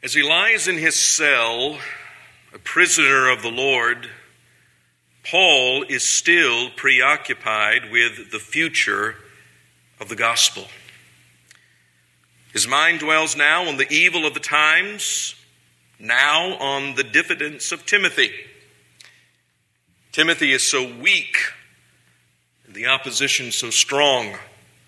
As he lies in his cell, a prisoner of the Lord, Paul is still preoccupied with the future of the gospel. His mind dwells now on the evil of the times, now on the diffidence of Timothy. Timothy is so weak, and the opposition so strong.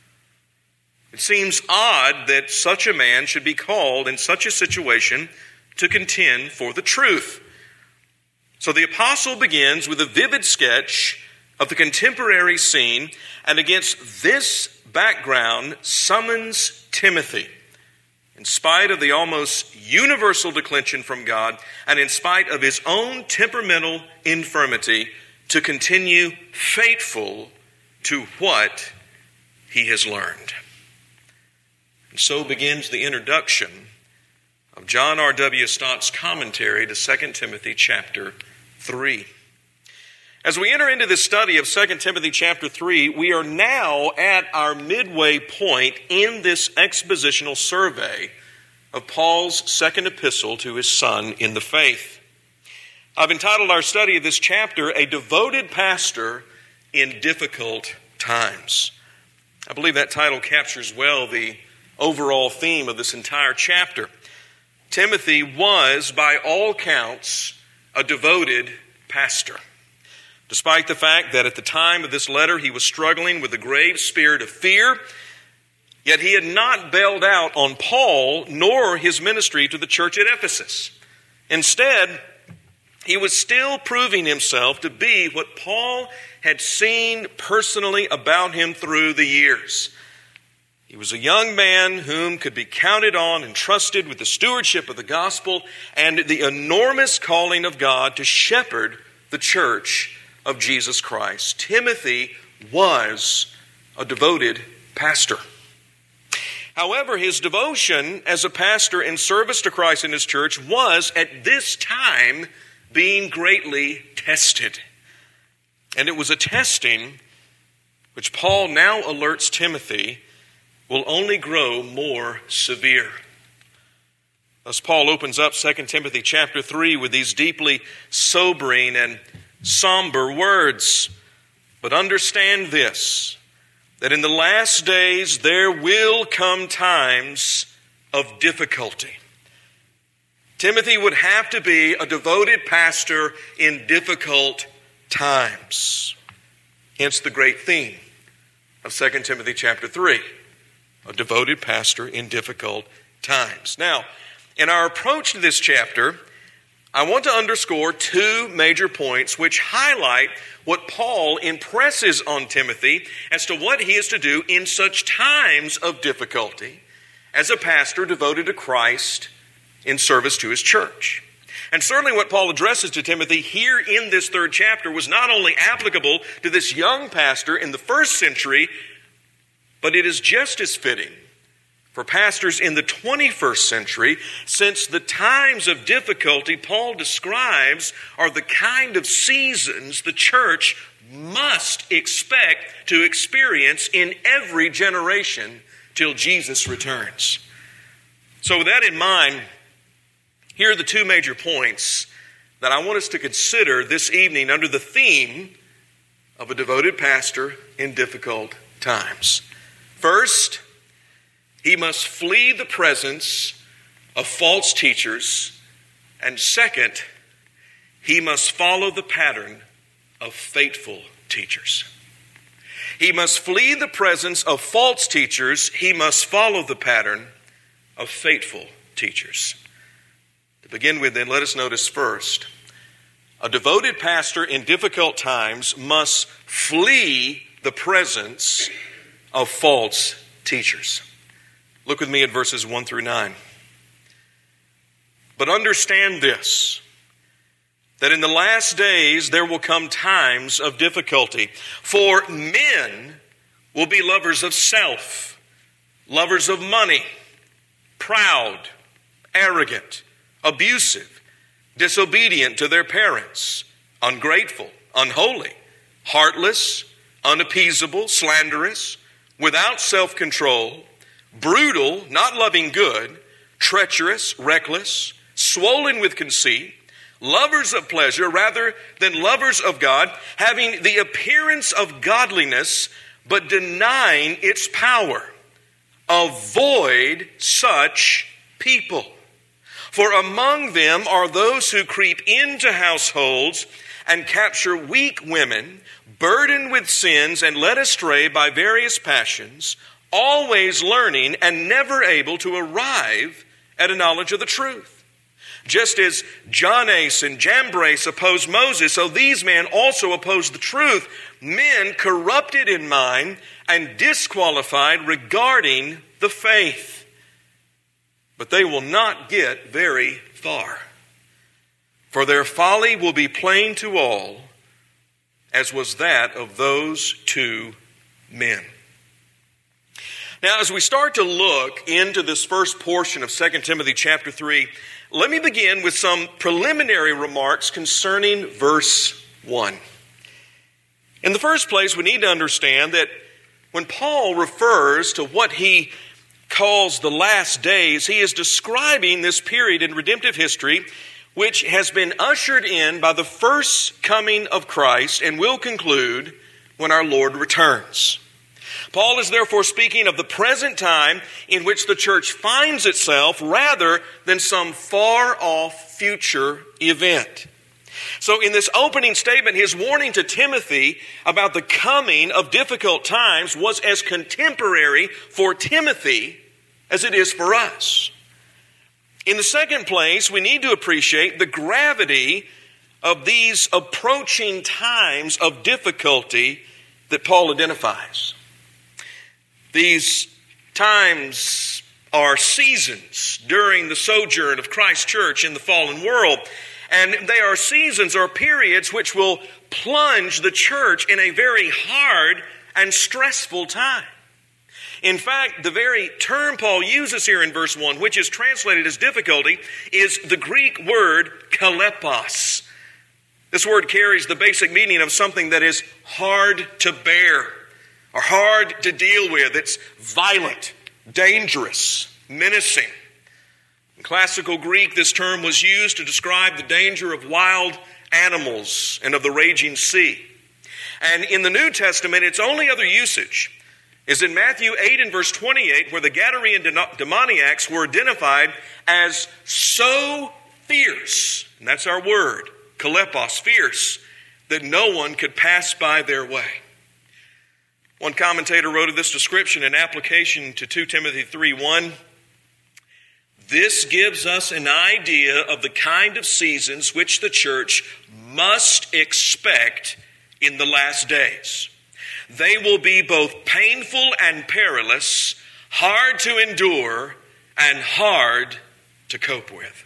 It seems odd that such a man should be called in such a situation to contend for the truth. So the apostle begins with a vivid sketch of the contemporary scene, and against this background summons Timothy, in spite of the almost universal declension from God and in spite of his own temperamental infirmity, to continue faithful to what he has learned. And so begins the introduction of John R.W. Stott's commentary to 2 Timothy chapter 3. As we enter into this study of 2 Timothy chapter 3, we are now at our midway point in this expositional survey of Paul's second epistle to his son in the faith. I've entitled our study of this chapter, A Devoted Pastor in Difficult Times. I believe that title captures well the overall theme of this entire chapter. Timothy was, by all counts, a devoted pastor. Despite the fact that at the time of this letter he was struggling with a grave spirit of fear, yet he had not bailed out on Paul nor his ministry to the church at Ephesus. Instead, he was still proving himself to be what Paul had seen personally about him through the years. He was a young man whom could be counted on and trusted with the stewardship of the gospel and the enormous calling of God to shepherd the church of Jesus Christ. Timothy was a devoted pastor. However, his devotion as a pastor in service to Christ and his church was at this time being greatly tested. And it was a testing which Paul now alerts Timothy will only grow more severe. Thus Paul opens up 2 Timothy chapter 3 with these deeply sobering and somber words. But understand this, that in the last days there will come times of difficulty. Timothy would have to be a devoted pastor in difficult times. Hence the great theme of 2 Timothy chapter 3. A devoted pastor in difficult times. Now, in our approach to this chapter, I want to underscore two major points which highlight what Paul impresses on Timothy as to what he is to do in such times of difficulty as a pastor devoted to Christ in service to his church. And certainly what Paul addresses to Timothy here in this third chapter was not only applicable to this young pastor in the first century, but it is just as fitting for pastors in the 21st century, since the times of difficulty Paul describes are the kind of seasons the church must expect to experience in every generation till Jesus returns. So with that in mind, here are the two major points that I want us to consider this evening under the theme of a devoted pastor in difficult times. First, he must flee the presence of false teachers. And second, he must follow the pattern of faithful teachers. He must flee the presence of false teachers. He must follow the pattern of faithful teachers. To begin with, then, let us notice first, a devoted pastor in difficult times must flee the presence of false teachers. Look with me at verses 1 through 9. But understand this, that in the last days there will come times of difficulty. For men will be lovers of self, lovers of money, proud, arrogant, abusive, disobedient to their parents, ungrateful, unholy, heartless, unappeasable, slanderous, without self-control, brutal, not loving good, treacherous, reckless, swollen with conceit, lovers of pleasure rather than lovers of God, having the appearance of godliness, but denying its power. Avoid such people. For among them are those who creep into households and capture weak women, burdened with sins and led astray by various passions, always learning and never able to arrive at a knowledge of the truth. Just as Jannes and Jambres opposed Moses, so these men also oppose the truth, men corrupted in mind and disqualified regarding the faith. But they will not get very far, for their folly will be plain to all, as was that of those two men. Now, as we start to look into this first portion of 2 Timothy chapter 3, let me begin with some preliminary remarks concerning verse 1. In the first place, we need to understand that when Paul refers to what he calls the last days, he is describing this period in redemptive history which has been ushered in by the first coming of Christ and will conclude when our Lord returns. Paul is therefore speaking of the present time in which the church finds itself rather than some far-off future event. So in this opening statement, his warning to Timothy about the coming of difficult times was as contemporary for Timothy as it is for us. In the second place, we need to appreciate the gravity of these approaching times of difficulty that Paul identifies. These times are seasons during the sojourn of Christ's church in the fallen world. And they are seasons or periods which will plunge the church in a very hard and stressful time. In fact, the very term Paul uses here in verse 1, which is translated as difficulty, is the Greek word kalepos. This word carries the basic meaning of something that is hard to bear or hard to deal with. It's violent, dangerous, menacing. In classical Greek, this term was used to describe the danger of wild animals and of the raging sea. And in the New Testament, its only other usage is in Matthew 8 and verse 28, where the Gadarene demoniacs were identified as so fierce, and that's our word, kalepos, fierce, that no one could pass by their way. One commentator wrote of this description in application to 2 Timothy 3:1. This gives us an idea of the kind of seasons which the church must expect in the last days. They will be both painful and perilous, hard to endure, and hard to cope with.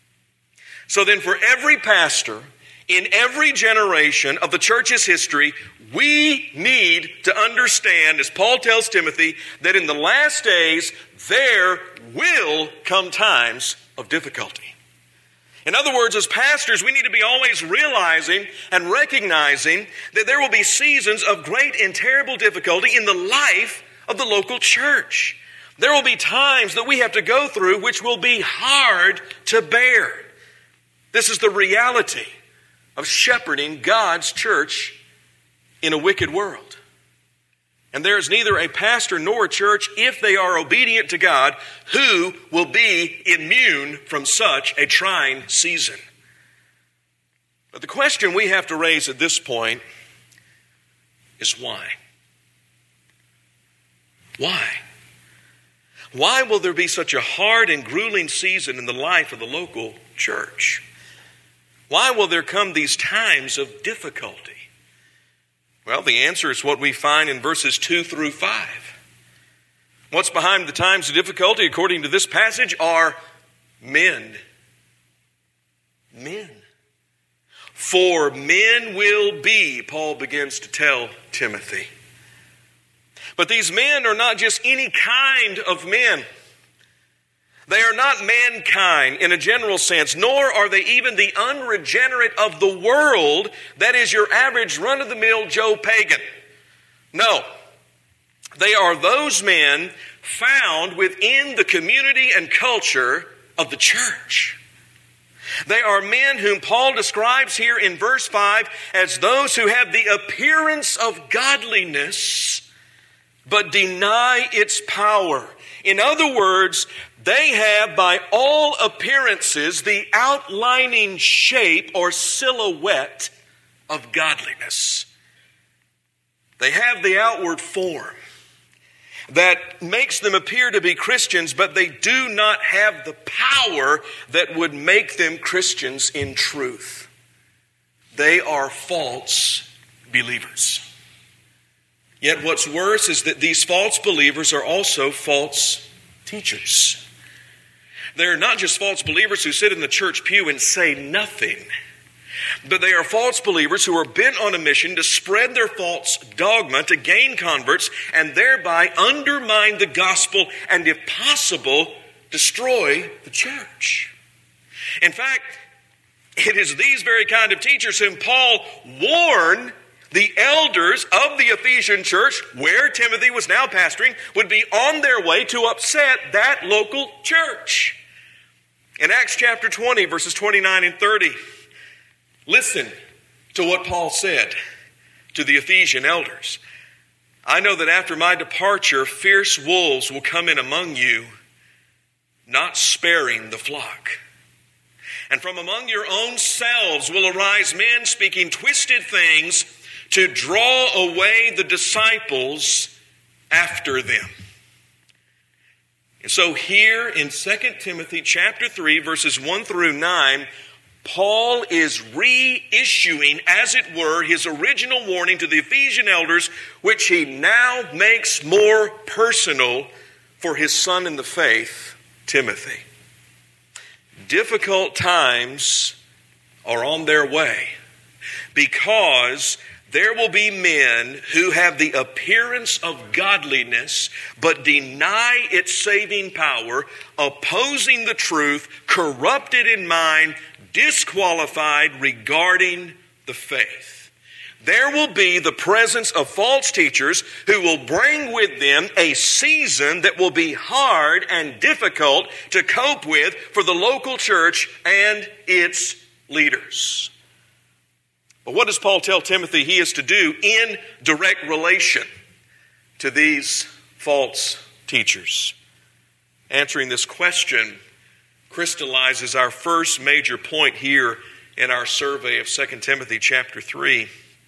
So then for every pastor, in every generation of the church's history, we need to understand, as Paul tells Timothy, that in the last days there will come times of difficulty. In other words, as pastors, we need to be always realizing and recognizing that there will be seasons of great and terrible difficulty in the life of the local church. There will be times that we have to go through which will be hard to bear. This is the reality of shepherding God's church in a wicked world. And there is neither a pastor nor a church, if they are obedient to God, who will be immune from such a trying season. But the question we have to raise at this point is why? Why? Why will there be such a hard and grueling season in the life of the local church? Why will there come these times of difficulty? Well, the answer is what we find in verses 2 through 5. What's behind the times of difficulty, according to this passage, are men. Men. For men will be, Paul begins to tell Timothy. But these men are not just any kind of men. They are not mankind in a general sense, nor are they even the unregenerate of the world, that is your average run-of-the-mill Joe Pagan. No, they are those men found within the community and culture of the church. They are men whom Paul describes here in verse 5 as those who have the appearance of godliness, but deny its power. In other words, they have by all appearances the outlining shape or silhouette of godliness. They have the outward form that makes them appear to be Christians, but they do not have the power that would make them Christians in truth. They are false believers. Yet what's worse is that these false believers are also false teachers. They're not just false believers who sit in the church pew and say nothing, but they are false believers who are bent on a mission to spread their false dogma, to gain converts, and thereby undermine the gospel and, if possible, destroy the church. In fact, it is these very kind of teachers whom Paul warned the elders of the Ephesian church, where Timothy was now pastoring, would be on their way to upset that local church. In Acts chapter 20, verses 29 and 30, listen to what Paul said to the Ephesian elders. I know that after my departure, fierce wolves will come in among you, not sparing the flock. And from among your own selves will arise men speaking twisted things to draw away the disciples after them. And so here in 2 Timothy chapter 3, verses 1 through 9, Paul is reissuing, as it were, his original warning to the Ephesian elders, which he now makes more personal for his son in the faith, Timothy. Difficult times are on their way because there will be men who have the appearance of godliness but deny its saving power, opposing the truth, corrupted in mind, disqualified regarding the faith. There will be the presence of false teachers who will bring with them a season that will be hard and difficult to cope with for the local church and its leaders. But what does Paul tell Timothy he is to do in direct relation to these false teachers? Answering this question crystallizes our first major point here in our survey of 2 Timothy chapter 3.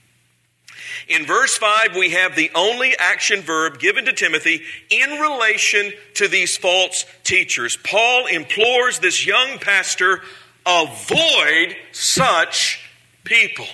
In verse 5, we have the only action verb given to Timothy in relation to these false teachers. Paul implores this young pastor, avoid such people.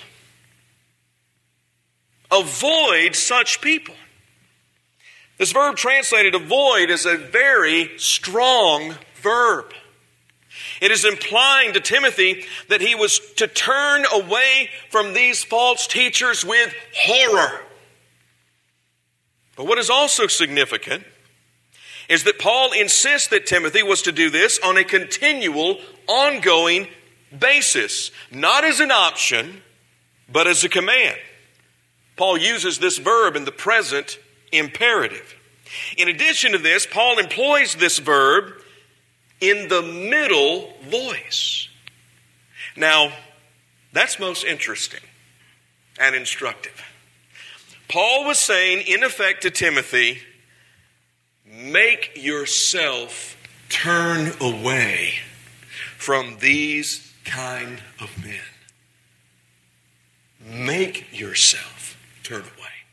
Avoid such people. This verb translated avoid is a very strong verb. It is implying to Timothy that he was to turn away from these false teachers with horror. But what is also significant is that Paul insists that Timothy was to do this on a continual, ongoing basis, not as an option, but as a command. Paul uses this verb in the present imperative. In addition to this, Paul employs this verb in the middle voice. Now, that's most interesting and instructive. Paul was saying, in effect, to Timothy, make yourself turn away from these kind of men. Make yourself turn away.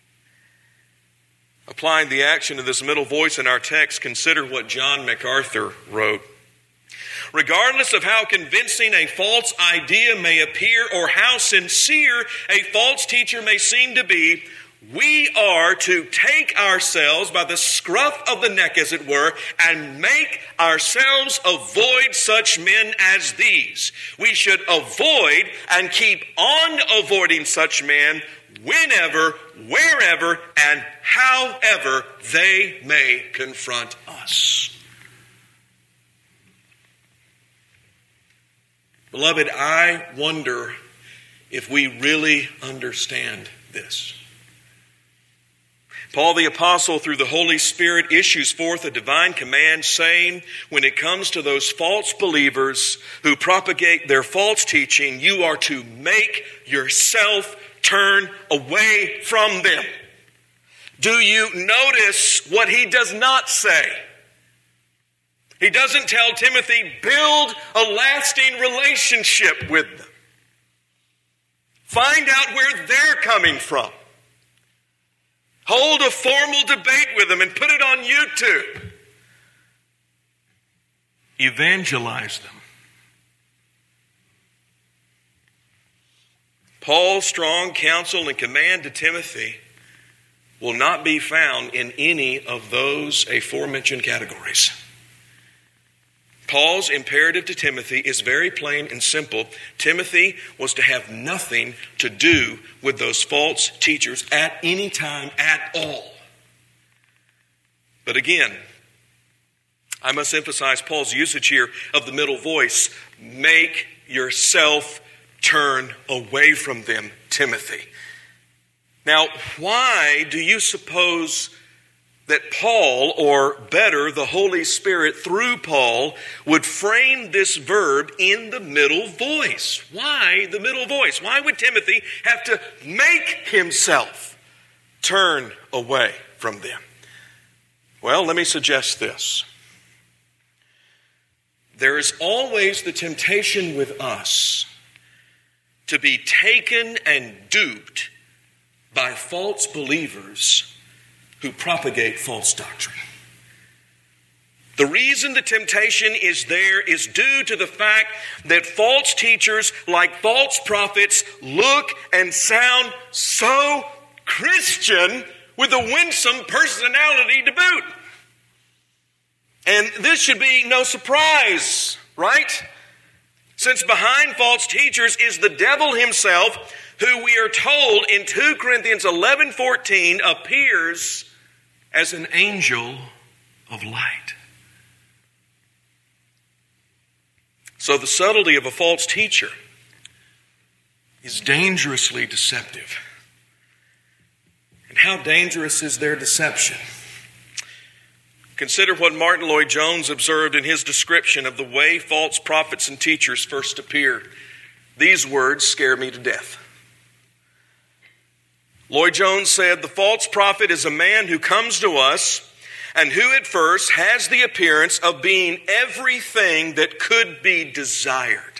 Applying the action of this middle voice in our text, consider what John MacArthur wrote. Regardless of how convincing a false idea may appear or how sincere a false teacher may seem to be, we are to take ourselves by the scruff of the neck, as it were, and make ourselves avoid such men as these. We should avoid and keep on avoiding such men whenever, wherever, and however they may confront us. Beloved, I wonder if we really understand this. Paul the Apostle, through the Holy Spirit, issues forth a divine command saying, when it comes to those false believers who propagate their false teaching, you are to make yourself turn away from them. Do you notice what he does not say? He doesn't tell Timothy, build a lasting relationship with them. Find out where they're coming from. Hold a formal debate with them and put it on YouTube. Evangelize them. Paul's strong counsel and command to Timothy will not be found in any of those aforementioned categories. Paul's imperative to Timothy is very plain and simple. Timothy was to have nothing to do with those false teachers at any time at all. But again, I must emphasize Paul's usage here of the middle voice. Make yourself turn away from them, Timothy. Now, why do you suppose that Paul, or better, the Holy Spirit through Paul, would frame this verb in the middle voice? Why the middle voice? Why would Timothy have to make himself turn away from them? Well, let me suggest this. There is always the temptation with us to be taken and duped by false believers who propagate false doctrine. The reason the temptation is there is due to the fact that false teachers, like false prophets, look and sound so Christian with a winsome personality to boot. And this should be no surprise, right? Since behind false teachers is the devil himself, who we are told in 2 Corinthians 11:14 appears as an angel of light. So the subtlety of a false teacher is dangerously deceptive. And how dangerous is their deception? Consider what Martin Lloyd-Jones observed in his description of the way false prophets and teachers first appeared. These words scare me to death. Lloyd-Jones said, the false prophet is a man who comes to us and who at first has the appearance of being everything that could be desired.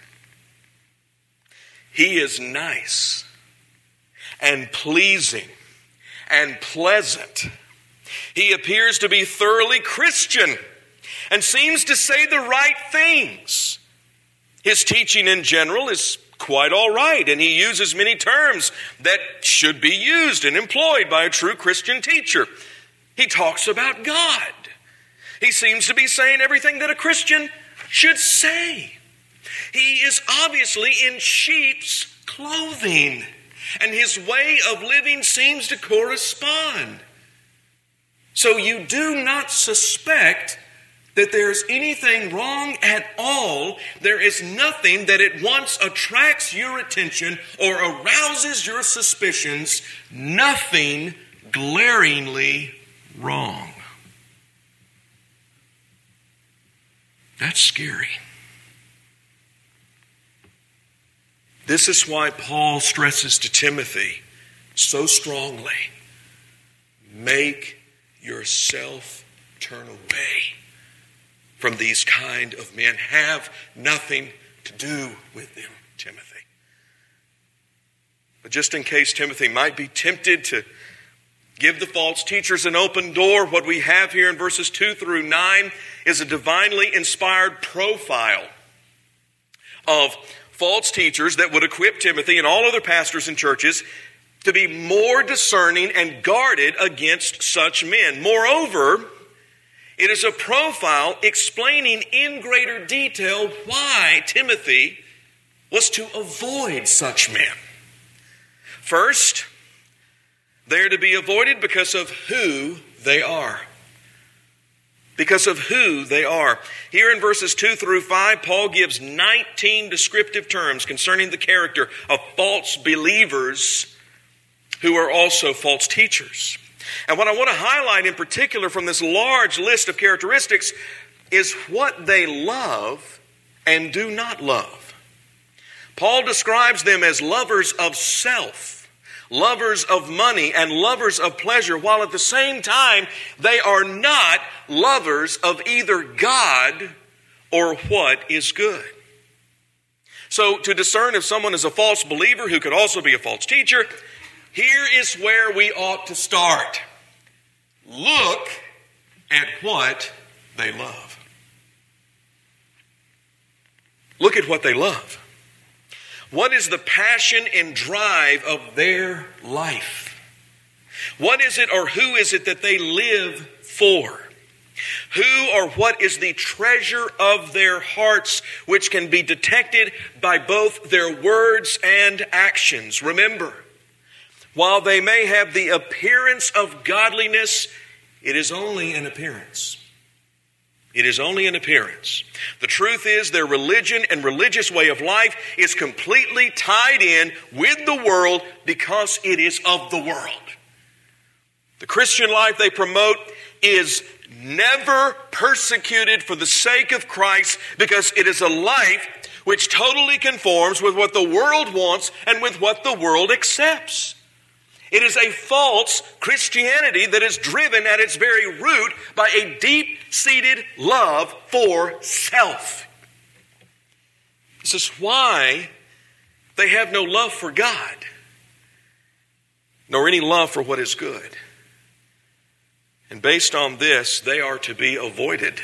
He is nice and pleasing and pleasant. He appears to be thoroughly Christian and seems to say the right things. His teaching in general is quite all right, and he uses many terms that should be used and employed by a true Christian teacher. He talks about God. He seems to be saying everything that a Christian should say. He is obviously in sheep's clothing, and his way of living seems to correspond. So you do not suspect that there's anything wrong at all. There is nothing that at once attracts your attention or arouses your suspicions. Nothing glaringly wrong. That's scary. This is why Paul stresses to Timothy so strongly, make yourself turn away from these kind of men. Have nothing to do with them, Timothy. But just in case Timothy might be tempted to give the false teachers an open door, what we have here in verses 2 through 9 is a divinely inspired profile of false teachers that would equip Timothy and all other pastors and churches to be more discerning and guarded against such men. Moreover, it is a profile explaining in greater detail why Timothy was to avoid such men. First, they are to be avoided because of who they are. Because of who they are. Here in verses 2 through 5, Paul gives 19 descriptive terms concerning the character of false believers who are also false teachers. And what I want to highlight in particular from this large list of characteristics is what they love and do not love. Paul describes them as lovers of self, lovers of money, and lovers of pleasure, while at the same time they are not lovers of either God or what is good. So to discern if someone is a false believer who could also be a false teacher, here is where we ought to start. Look at what they love. Look at what they love. What is the passion and drive of their life? What is it or who is it that they live for? Who or what is the treasure of their hearts, which can be detected by both their words and actions? Remember, while they may have the appearance of godliness, it is only an appearance. It is only an appearance. The truth is, their religion and religious way of life is completely tied in with the world because it is of the world. The Christian life they promote is never persecuted for the sake of Christ because it is a life which totally conforms with what the world wants and with what the world accepts. It is a false Christianity that is driven at its very root by a deep-seated love for self. This is why they have no love for God, nor any love for what is good. And based on this, they are to be avoided.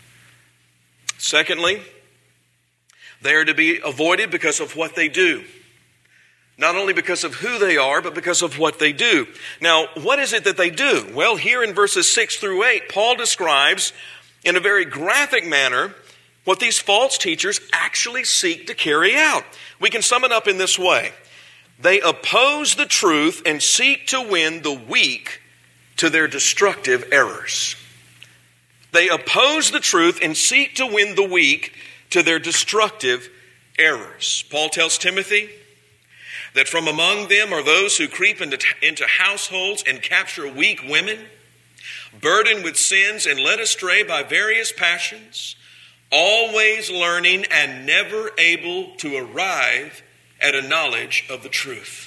Secondly, they are to be avoided because of what they do. Not only because of who they are, but because of what they do. Now, what is it that they do? Well, here in verses 6 through 8, Paul describes in a very graphic manner what these false teachers actually seek to carry out. We can sum it up in this way. They oppose the truth and seek to win the weak to their destructive errors. They oppose the truth and seek to win the weak to their destructive errors. Paul tells Timothy that from among them are those who creep into households and capture weak women, burdened with sins and led astray by various passions, always learning and never able to arrive at a knowledge of the truth.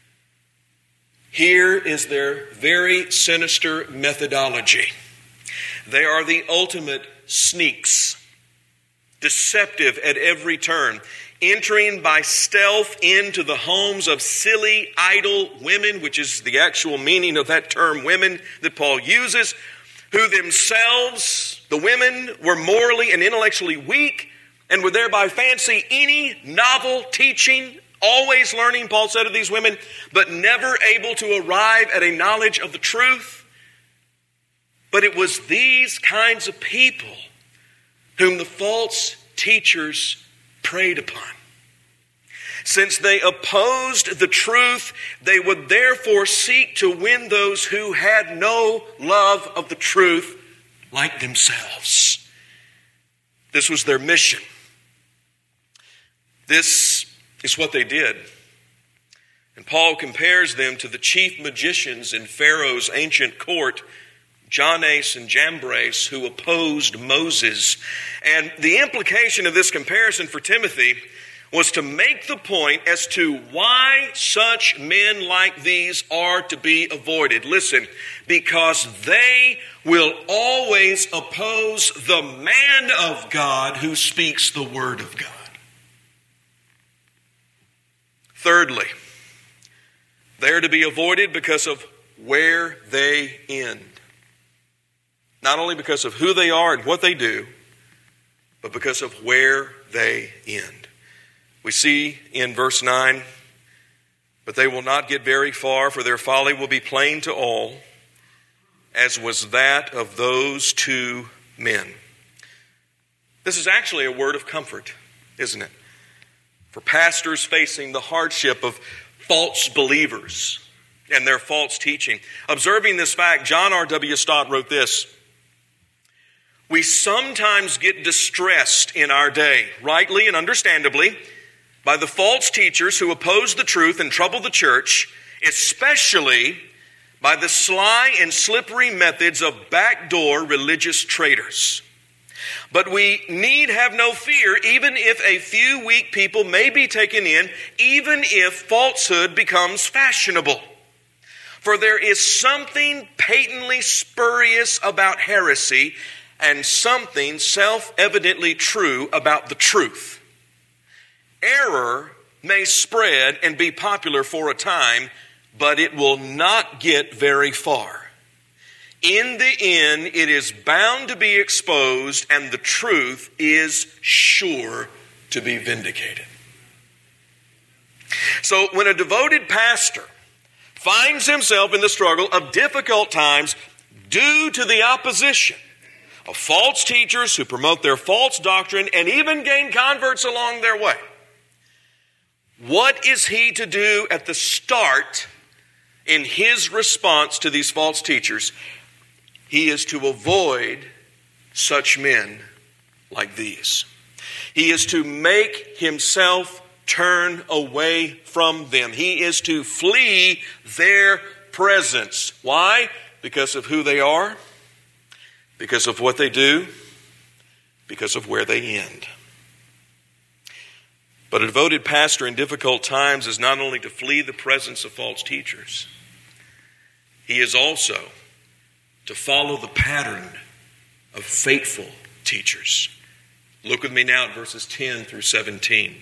Here is their very sinister methodology. They are the ultimate sneaks, deceptive at every turn, entering by stealth into the homes of silly, idle women, which is the actual meaning of that term women that Paul uses, who themselves, the women, were morally and intellectually weak and would thereby fancy any novel teaching, always learning, Paul said of these women, but never able to arrive at a knowledge of the truth. But it was these kinds of people whom the false teachers preyed upon. Since they opposed the truth, they would therefore seek to win those who had no love of the truth like themselves. This was their mission. This is what they did. And Paul compares them to the chief magicians in Pharaoh's ancient court, Jannes and Jambres, who opposed Moses. And the implication of this comparison for Timothy was to make the point as to why such men like these are to be avoided. Listen, because they will always oppose the man of God who speaks the word of God. Thirdly, they are to be avoided because of where they end. Not only because of who they are and what they do, but because of where they end. We see in verse 9, but they will not get very far, for their folly will be plain to all, as was that of those two men. This is actually a word of comfort, isn't it? For pastors facing the hardship of false believers and their false teaching. Observing this fact, John R.W. Stott wrote this: we sometimes get distressed in our day, rightly and understandably, by the false teachers who oppose the truth and trouble the church, especially by the sly and slippery methods of backdoor religious traitors. But we need have no fear, even if a few weak people may be taken in, even if falsehood becomes fashionable. For there is something patently spurious about heresy and something self-evidently true about the truth. Error may spread and be popular for a time, but it will not get very far. In the end, it is bound to be exposed, and the truth is sure to be vindicated. So when a devoted pastor finds himself in the struggle of difficult times due to the opposition of false teachers who promote their false doctrine and even gain converts along their way, what is he to do at the start in his response to these false teachers? He is to avoid such men like these. He is to make himself turn away from them. He is to flee their presence. Why? Because of who they are, because of what they do, because of where they end. But a devoted pastor in difficult times is not only to flee the presence of false teachers, he is also to follow the pattern of faithful teachers. Look with me now at verses 10 through 17.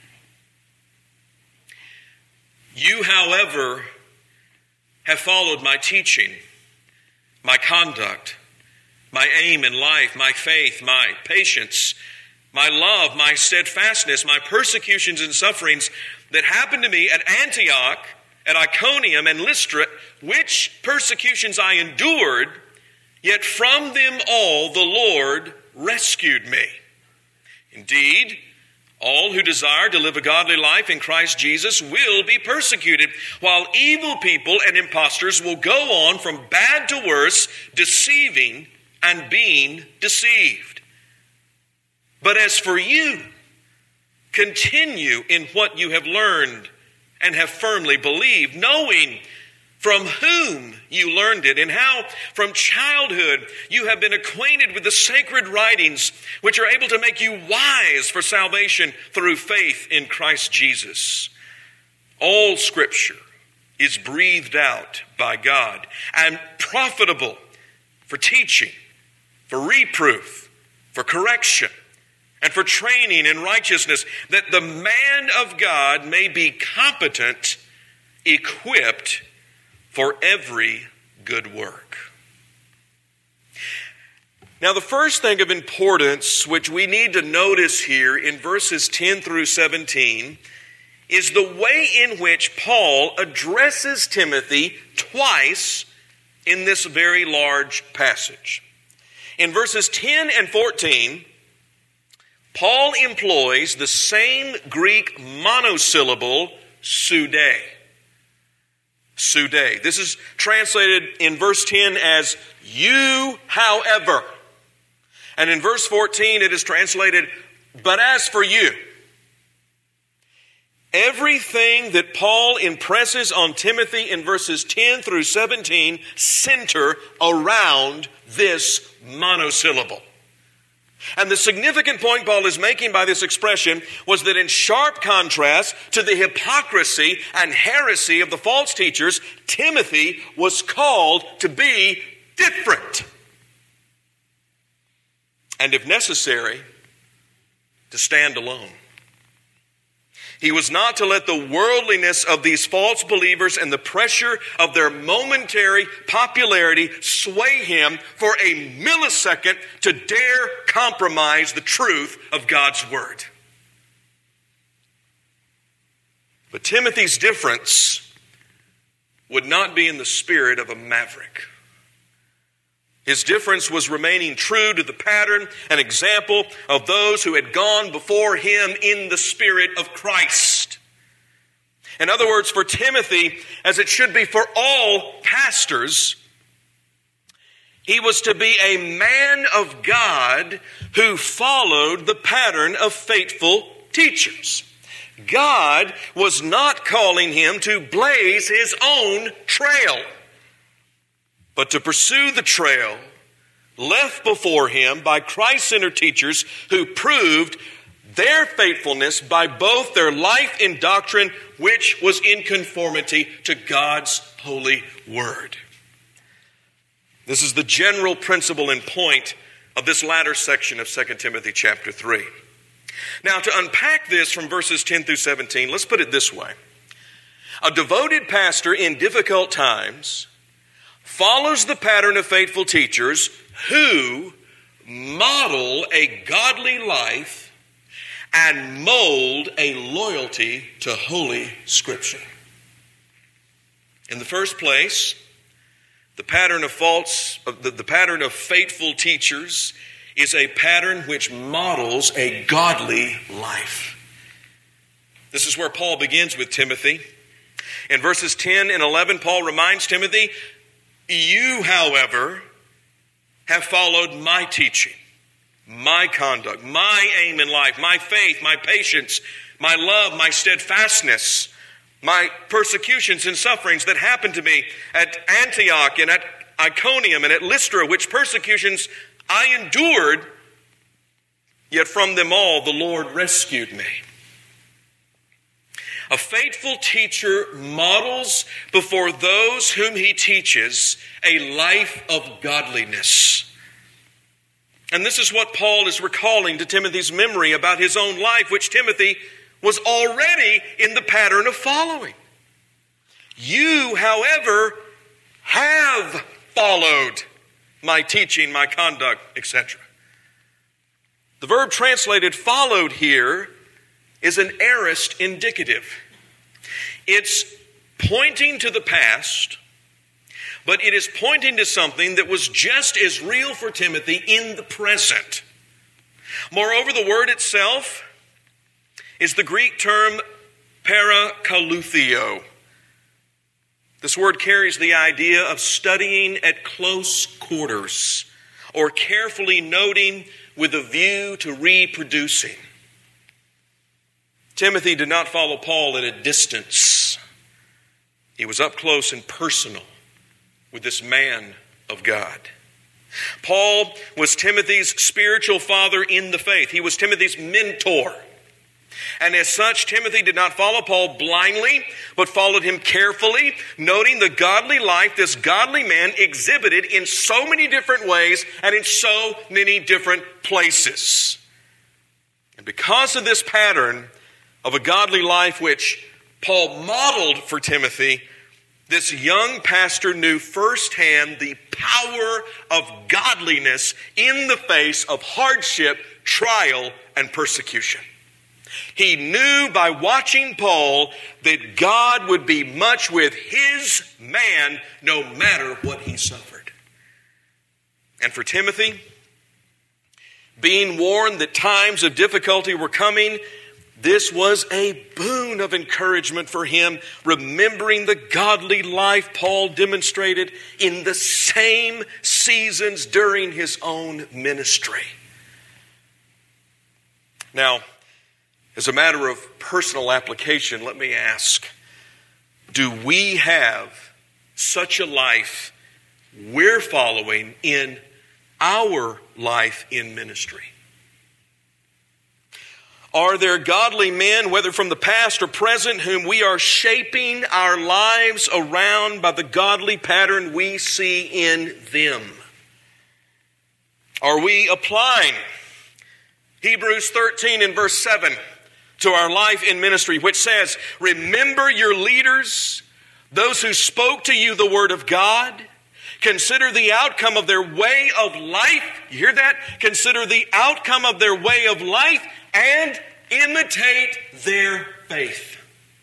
You, however, have followed my teaching, my conduct, my aim in life, my faith, my patience, my love, my steadfastness, my persecutions and sufferings that happened to me at Antioch, at Iconium and Lystra, which persecutions I endured, yet from them all the Lord rescued me. Indeed, all who desire to live a godly life in Christ Jesus will be persecuted, while evil people and impostors will go on from bad to worse, deceiving and being deceived. But as for you, continue in what you have learned and have firmly believed, knowing from whom you learned it, and how from childhood you have been acquainted with the sacred writings, which are able to make you wise for salvation through faith in Christ Jesus. All Scripture is breathed out by God and profitable for teaching, for reproof, for correction, and for training in righteousness, that the man of God may be competent, equipped for every good work. Now, the first thing of importance which we need to notice here in verses 10 through 17 is the way in which Paul addresses Timothy twice in this very large passage. In verses 10 and 14, Paul employs the same Greek monosyllable, pseude. Pseude. This is translated in verse 10 as you, however. And in verse 14 it is translated, but as for you. Everything that Paul impresses on Timothy in verses 10 through 17 center around this monosyllable. And the significant point Paul is making by this expression was that in sharp contrast to the hypocrisy and heresy of the false teachers, Timothy was called to be different. And if necessary, to stand alone. He was not to let the worldliness of these false believers and the pressure of their momentary popularity sway him for a millisecond to dare compromise the truth of God's word. But Timothy's difference would not be in the spirit of a maverick. His difference was remaining true to the pattern and example of those who had gone before him in the Spirit of Christ. In other words, for Timothy, as it should be for all pastors, he was to be a man of God who followed the pattern of faithful teachers. God was not calling him to blaze his own trail. but to pursue the trail left before him by Christ-centered teachers who proved their faithfulness by both their life in doctrine, which was in conformity to God's holy word. This is the general principle and point of this latter section of 2 Timothy chapter 3. Now, to unpack this from verses 10 through 17, let's put it this way. A devoted pastor in difficult times follows the pattern of faithful teachers who model a godly life and mold a loyalty to Holy Scripture. In the first place, the pattern of faithful teachers is a pattern which models a godly life. This is where Paul begins with Timothy. In verses 10 and 11, Paul reminds Timothy, "You, however, have followed my teaching, my conduct, my aim in life, my faith, my patience, my love, my steadfastness, my persecutions and sufferings that happened to me at Antioch and at Iconium and at Lystra, which persecutions I endured, yet from them all the Lord rescued me." A faithful teacher models before those whom he teaches a life of godliness. And this is what Paul is recalling to Timothy's memory about his own life, which Timothy was already in the pattern of following. "You, however, have followed my teaching, my conduct," etc. The verb translated "followed" here is an aorist indicative. It's pointing to the past, but it is pointing to something that was just as real for Timothy in the present. Moreover, the word itself is the Greek term parakaluthio. This word carries the idea of studying at close quarters or carefully noting with a view to reproducing. Timothy did not follow Paul at a distance. He was up close and personal with this man of God. Paul was Timothy's spiritual father in the faith. He was Timothy's mentor. And as such, Timothy did not follow Paul blindly, but followed him carefully, noting the godly life this godly man exhibited in so many different ways and in so many different places. And because of this pattern of a godly life which Paul modeled for Timothy, this young pastor knew firsthand the power of godliness in the face of hardship, trial, and persecution. He knew by watching Paul that God would be much with his man no matter what he suffered. And for Timothy, being warned that times of difficulty were coming, this was a boon of encouragement for him, remembering the godly life Paul demonstrated in the same seasons during his own ministry. Now, as a matter of personal application, let me ask, do we have such a life we're following in our life in ministry? Are there godly men, whether from the past or present, whom we are shaping our lives around by the godly pattern we see in them? Are we applying Hebrews 13 and verse 7 to our life in ministry, which says, "Remember your leaders, those who spoke to you the word of God. Consider the outcome of their way of life." You hear that? Consider the outcome of their way of life and imitate their faith.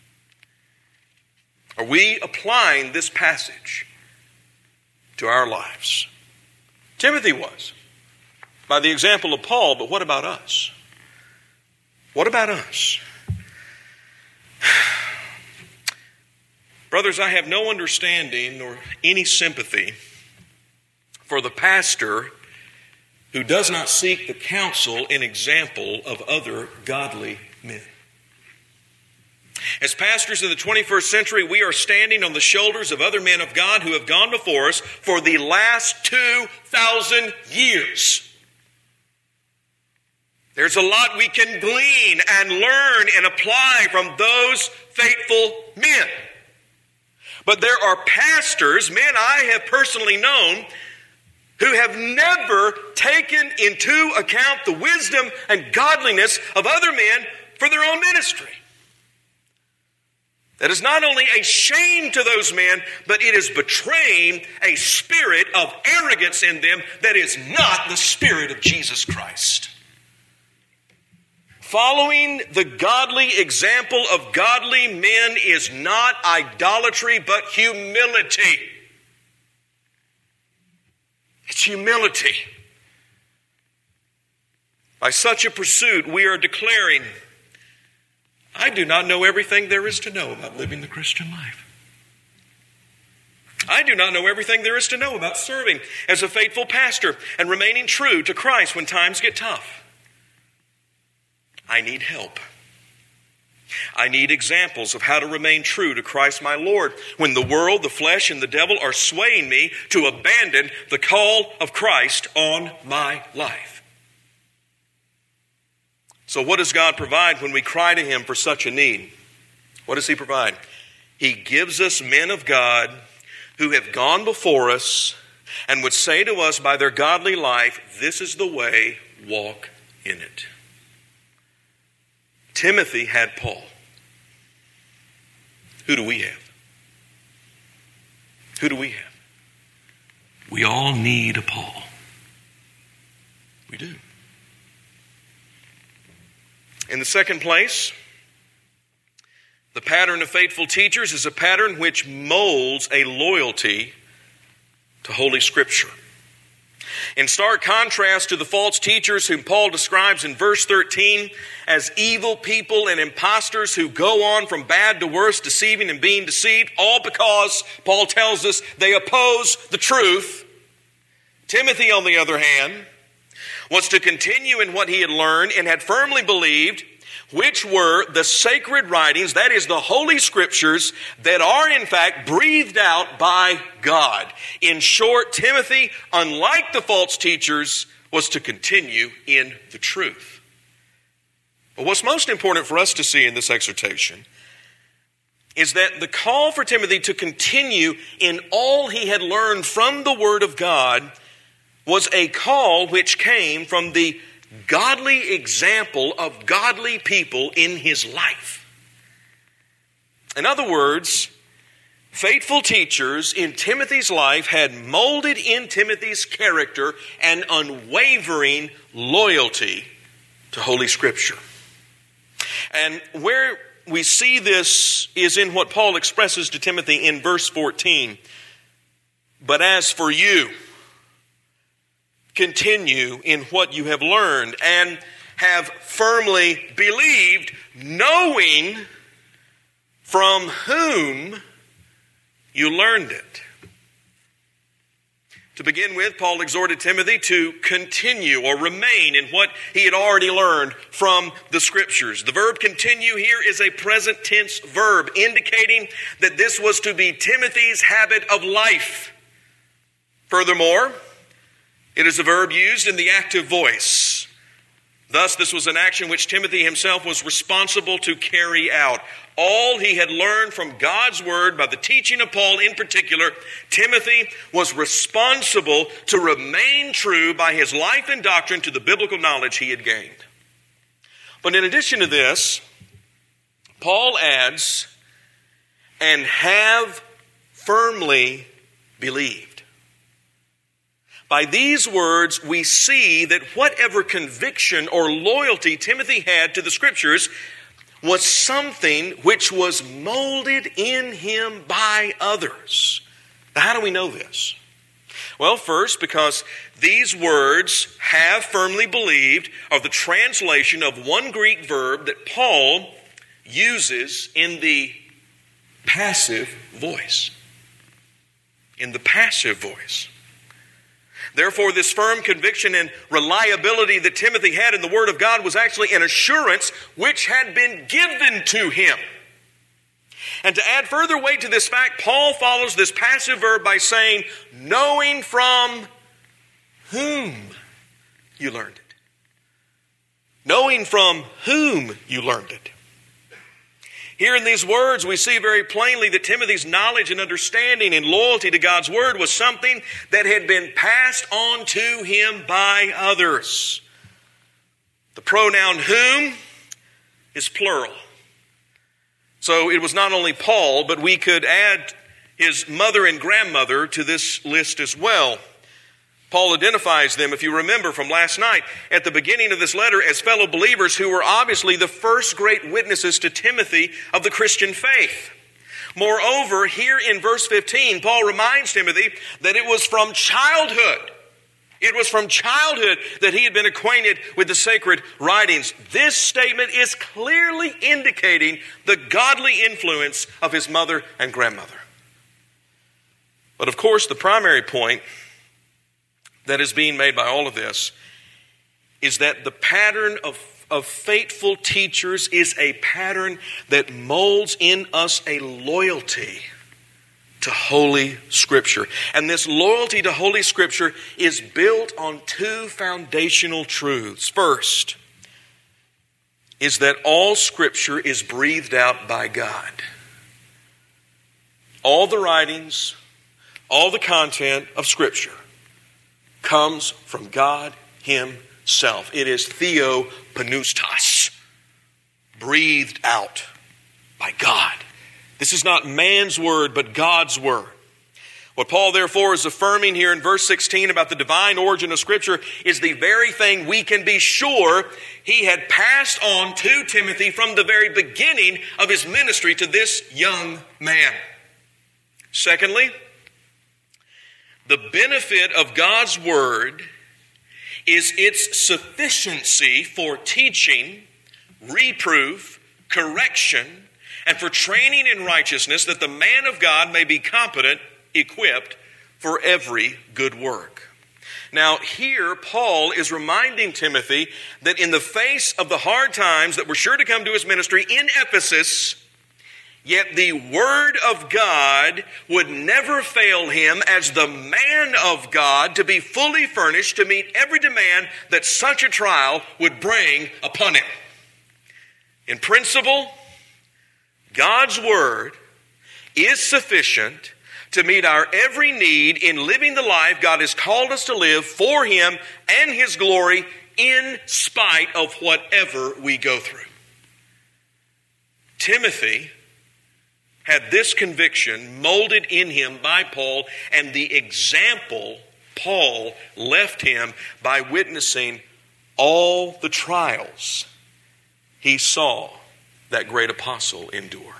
Are we applying this passage to our lives? Timothy was, by the example of Paul, but what about us? What about us? Brothers, I have no understanding nor any sympathy for the pastor who does not seek the counsel and example of other godly men. As pastors in the 21st century, we are standing on the shoulders of other men of God who have gone before us for the last 2,000 years. There's a lot we can glean and learn and apply from those faithful men. But there are pastors, men I have personally known, who have never taken into account the wisdom and godliness of other men for their own ministry. That is not only a shame to those men, but it is betraying a spirit of arrogance in them that is not the Spirit of Jesus Christ. Following the godly example of godly men is not idolatry, but humility. It's humility. By such a pursuit, we are declaring, I do not know everything there is to know about living the Christian life. I do not know everything there is to know about serving as a faithful pastor and remaining true to Christ when times get tough. I need help. I need examples of how to remain true to Christ my Lord when the world, the flesh, and the devil are swaying me to abandon the call of Christ on my life. So what does God provide when we cry to Him for such a need? What does He provide? He gives us men of God who have gone before us and would say to us by their godly life, this is the way, walk in it. Timothy had Paul. Who do we have? Who do we have? We all need a Paul. We do. In the second place, the pattern of faithful teachers is a pattern which molds a loyalty to Holy Scripture. In stark contrast to the false teachers whom Paul describes in verse 13 as evil people and impostors who go on from bad to worse, deceiving and being deceived, all because, Paul tells us, they oppose the truth. Timothy, on the other hand, was to continue in what he had learned and had firmly believed, which were the sacred writings, that is, the Holy Scriptures, that are in fact breathed out by God. In short, Timothy, unlike the false teachers, was to continue in the truth. But what's most important for us to see in this exhortation is that the call for Timothy to continue in all he had learned from the Word of God was a call which came from the godly example of godly people in his life. In other words, faithful teachers in Timothy's life had molded in Timothy's character an unwavering loyalty to Holy Scripture. And where we see this is in what Paul expresses to Timothy in verse 14. But as for you, continue in what you have learned and have firmly believed, knowing from whom you learned it. To begin with, Paul exhorted Timothy to continue or remain in what he had already learned from the Scriptures. The verb continue here is a present tense verb, indicating that this was to be Timothy's habit of life. Furthermore, it is a verb used in the active voice. Thus, this was an action which Timothy himself was responsible to carry out. All he had learned from God's Word by the teaching of Paul in particular, Timothy was responsible to remain true by his life and doctrine to the biblical knowledge he had gained. But in addition to this, Paul adds, and have firmly believed. By these words, we see that whatever conviction or loyalty Timothy had to the Scriptures was something which was molded in him by others. Now, how do we know this? Well, first, because these words, have firmly believed, are the translation of one Greek verb that Paul uses in the passive voice. In the passive voice. Therefore, this firm conviction and reliability that Timothy had in the Word of God was actually an assurance which had been given to him. And to add further weight to this fact, Paul follows this passive verb by saying, knowing from whom you learned it. Knowing from whom you learned it. Here in these words, we see very plainly that Timothy's knowledge and understanding and loyalty to God's Word was something that had been passed on to him by others. The pronoun whom is plural. So it was not only Paul, but we could add his mother and grandmother to this list as well. Paul identifies them, if you remember from last night, at the beginning of this letter as fellow believers who were obviously the first great witnesses to Timothy of the Christian faith. Moreover, here in verse 15, Paul reminds Timothy that it was from childhood. It was from childhood that he had been acquainted with the sacred writings. This statement is clearly indicating the godly influence of his mother and grandmother. But of course, the primary point that is being made by all of this is that the pattern of faithful teachers is a pattern that molds in us a loyalty to Holy Scripture. And this loyalty to Holy Scripture is built on two foundational truths. First is that all Scripture is breathed out by God. All the writings, all the content of Scripture comes from God Himself. It is theopneustos, breathed out by God. This is not man's word, but God's word. What Paul therefore is affirming here in verse 16 about the divine origin of Scripture is the very thing we can be sure he had passed on to Timothy from the very beginning of his ministry to this young man. Secondly, the benefit of God's Word is its sufficiency for teaching, reproof, correction, and for training in righteousness, that the man of God may be competent, equipped for every good work. Now, here Paul is reminding Timothy that in the face of the hard times that were sure to come to his ministry in Ephesus, yet the Word of God would never fail him as the man of God to be fully furnished to meet every demand that such a trial would bring upon him. In principle, God's Word is sufficient to meet our every need in living the life God has called us to live for Him and His glory in spite of whatever we go through. Timothy had this conviction molded in him by Paul and the example Paul left him by witnessing all the trials he saw that great apostle endure.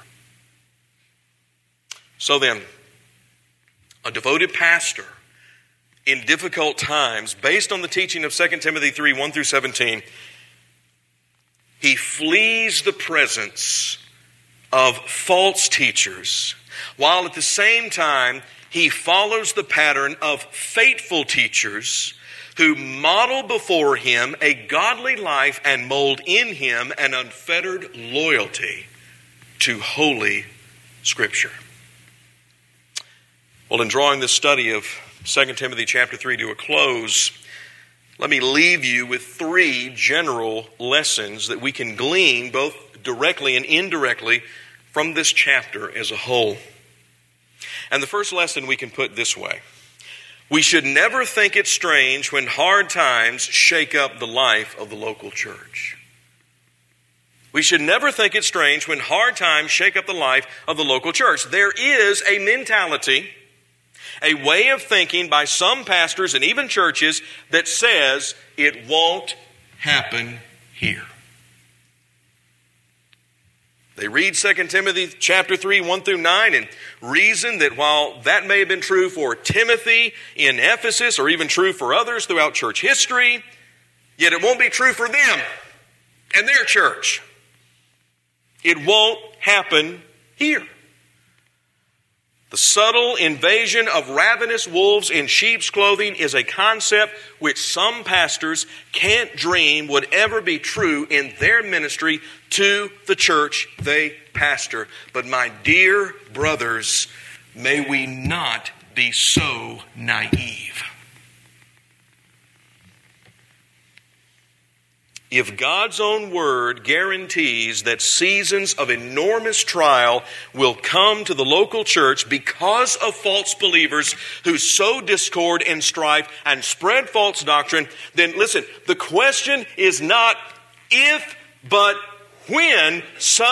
So then, a devoted pastor in difficult times, based on the teaching of 2 Timothy 3, 1 through 17, he flees the presence of false teachers, while at the same time he follows the pattern of faithful teachers who model before him a godly life and mold in him an unfettered loyalty to Holy Scripture. Well, in drawing this study of 2 Timothy chapter 3 to a close, let me leave you with three general lessons that we can glean both directly and indirectly from this chapter as a whole. And the first lesson we can put this way: we should never think it strange when hard times shake up the life of the local church. We should never think it strange when hard times shake up the life of the local church. There is a mentality, a way of thinking by some pastors and even churches that says it won't happen here. They read 2 Timothy chapter 3, 1 through 9 and reason that while that may have been true for Timothy in Ephesus or even true for others throughout church history, yet it won't be true for them and their church. It won't happen here. The subtle invasion of ravenous wolves in sheep's clothing is a concept which some pastors can't dream would ever be true in their ministry to the church they pastor. But my dear brothers, may we not be so naive. If God's own word guarantees that seasons of enormous trial will come to the local church because of false believers who sow discord and strife and spread false doctrine, then listen, the question is not if, but when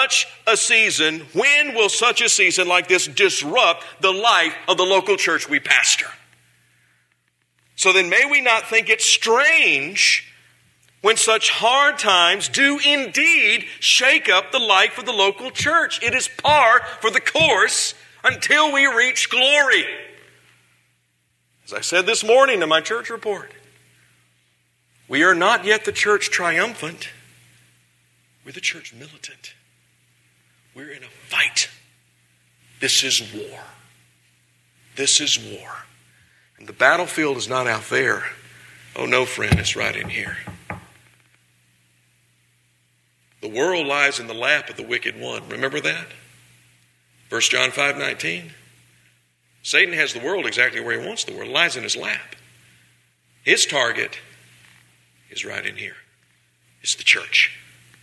will such a season like this disrupt the life of the local church we pastor? So then may we not think it strange when such hard times do indeed shake up the life of the local church. It is par for the course until we reach glory. As I said this morning in my church report, we are not yet the church triumphant. We're the church militant. We're in a fight. This is war. This is war. And the battlefield is not out there. Oh no, friend, it's right in here. The world lies in the lap of the wicked one. Remember that? 1 John 5:19. Satan has the world exactly where he wants the world. It lies in his lap. His target is right in here. It's the church.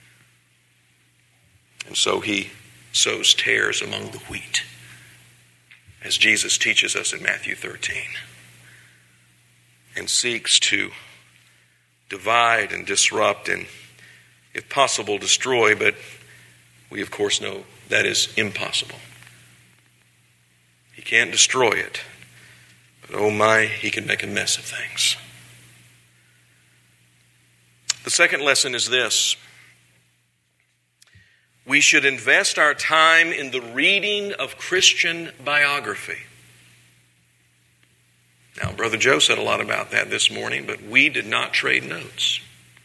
And so he sows tares among the wheat, as Jesus teaches us in Matthew 13, and seeks to divide and disrupt and, if possible, destroy, but we of course know that is impossible. He can't destroy it, but oh my, he can make a mess of things. The second lesson is this: we should invest our time in the reading of Christian biography. Now, Brother Joe said a lot about that this morning, but we did not trade notes.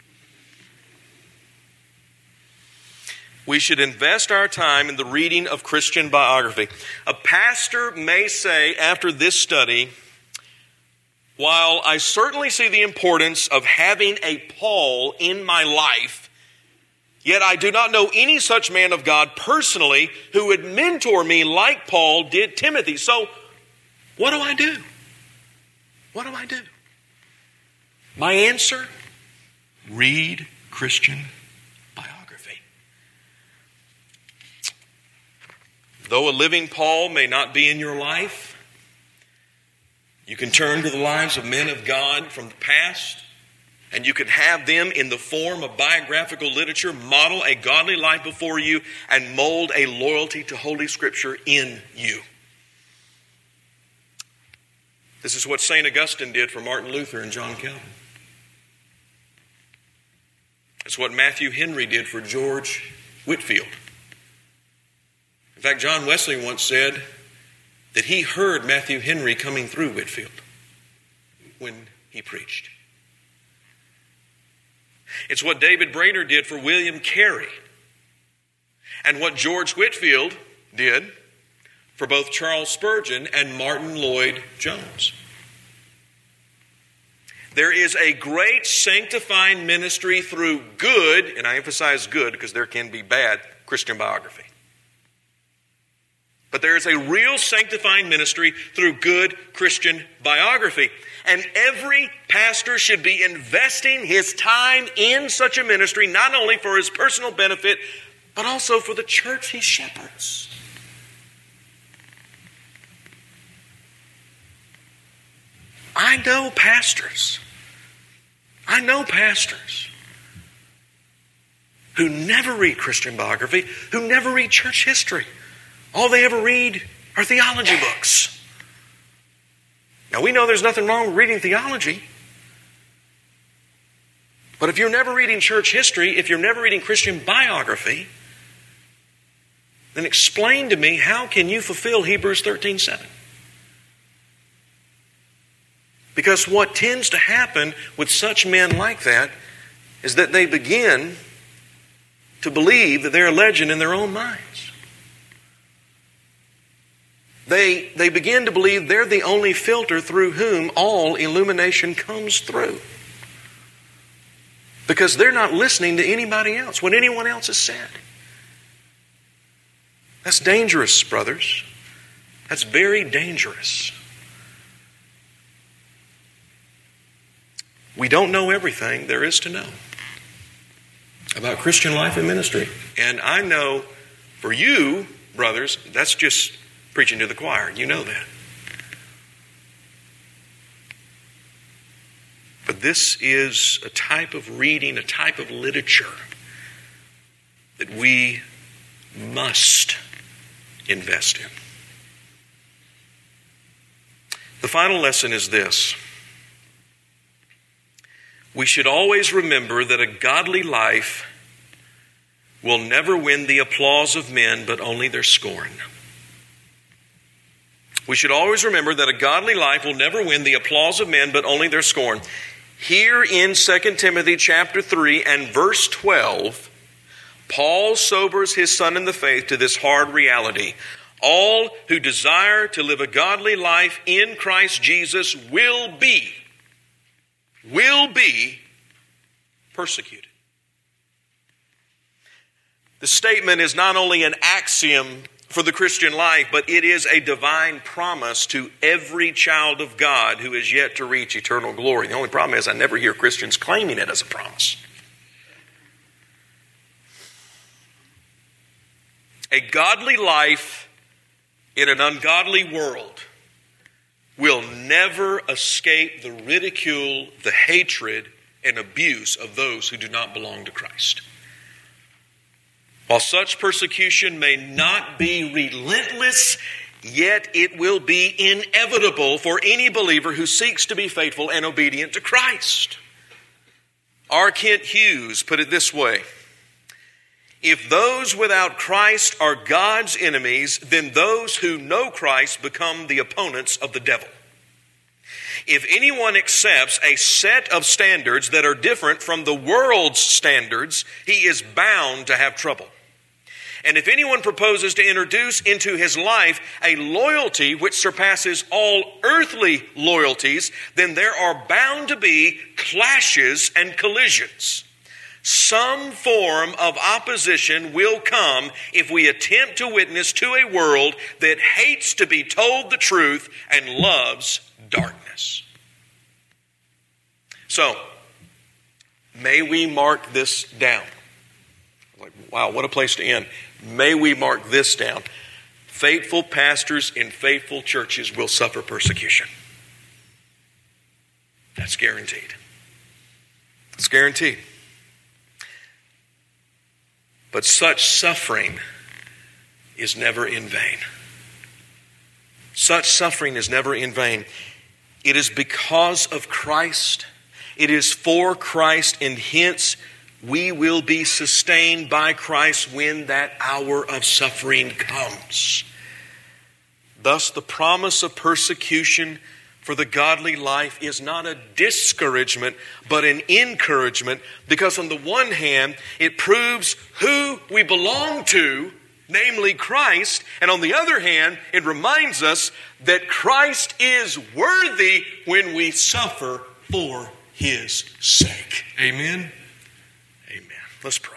We should invest our time in the reading of Christian biography. A pastor may say after this study, while I certainly see the importance of having a Paul in my life, yet I do not know any such man of God personally who would mentor me like Paul did Timothy. So, what do I do? What do I do? My answer? Read Christian biography. Though a living Paul may not be in your life, you can turn to the lives of men of God from the past, and you can have them in the form of biographical literature model a godly life before you and mold a loyalty to Holy Scripture in you. This is what St. Augustine did for Martin Luther and John Calvin. It's what Matthew Henry did for George Whitefield. In fact, John Wesley once said that he heard Matthew Henry coming through Whitefield when he preached. It's what David Brainerd did for William Carey, and what George Whitefield did for both Charles Spurgeon and Martin Lloyd-Jones. There is a great sanctifying ministry through good, and I emphasize good because there can be bad, Christian biography. But there is a real sanctifying ministry through good Christian biography. And every pastor should be investing his time in such a ministry, not only for his personal benefit, but also for the church he shepherds. I know pastors who never read Christian biography, who never read church history. All they ever read are theology books. Now, we know there's nothing wrong with reading theology. But if you're never reading church history, if you're never reading Christian biography, then explain to me, how can you fulfill Hebrews 13:7? Because what tends to happen with such men like that is that they begin to believe that they're a legend in their own minds. They begin to believe they're the only filter through whom all illumination comes through. Because they're not listening to anybody else, what anyone else has said. That's dangerous, brothers. That's very dangerous. We don't know everything there is to know about Christian life and ministry. And I know for you, brothers, that's just preaching to the choir. You know that. But this is a type of reading, a type of literature that we must invest in. The final lesson is this. We should always remember that a godly life will never win the applause of men, but only their scorn. We should always remember that a godly life will never win the applause of men, but only their scorn. Here in 2 Timothy chapter 3 and verse 12, Paul sobers his son in the faith to this hard reality. All who desire to live a godly life in Christ Jesus will be persecuted. The statement is not only an axiom for the Christian life, but it is a divine promise to every child of God who is yet to reach eternal glory. The only problem is I never hear Christians claiming it as a promise. A godly life in an ungodly world will never escape the ridicule, the hatred, and abuse of those who do not belong to Christ. While such persecution may not be relentless, yet it will be inevitable for any believer who seeks to be faithful and obedient to Christ. R. Kent Hughes put it this way: if those without Christ are God's enemies, then those who know Christ become the opponents of the devil. If anyone accepts a set of standards that are different from the world's standards, he is bound to have trouble. And if anyone proposes to introduce into his life a loyalty which surpasses all earthly loyalties, then there are bound to be clashes and collisions. Some form of opposition will come if we attempt to witness to a world that hates to be told the truth and loves darkness. So, may we mark this down. Like, wow, what a place to end. May we mark this down. Faithful pastors in faithful churches will suffer persecution. That's guaranteed. It's guaranteed. But such suffering is never in vain. Such suffering is never in vain. It is because of Christ. It is for Christ, and hence we will be sustained by Christ when that hour of suffering comes. Thus, the promise of persecution for the godly life is not a discouragement, but an encouragement, because on the one hand, it proves who we belong to, namely Christ, and on the other hand, it reminds us that Christ is worthy when we suffer for His sake. Amen? Amen. Let's pray.